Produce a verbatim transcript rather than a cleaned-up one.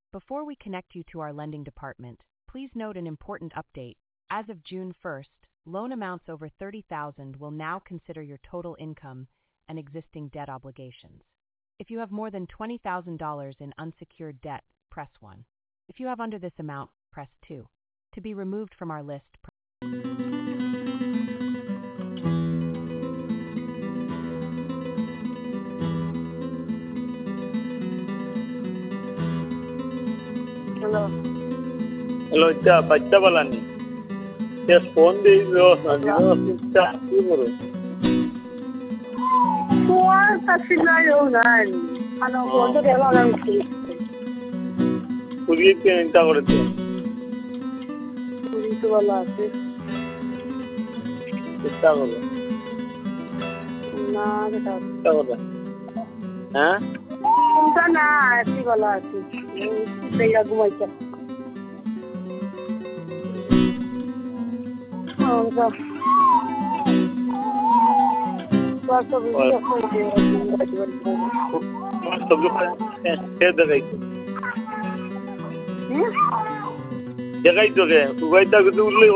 Before we connect you to our lending department, please note an important update. As of June first, loan amounts over thirty thousand dollars will now consider your total income and existing debt obligations. If you have more than twenty thousand dollars in unsecured debt, press one. If you have under this amount, press two. To be removed from our list, press Hello. Hello, cha bachcha balani. Yes, phone de व्यवस्था व्यवस्थित की करो. Phone tasila yogan. Ano bondo dewa ganti. Puri ke enta korte. Puri to wala ase. Kitta koro. Na beta. Kitta koro. हाँ? Unsa na ase wala ase. Deya gumaita. Unsa. Paso video fue de सब लोग क्या जगह Hmm? जगह तो क्या सुबह तक तो उल्ले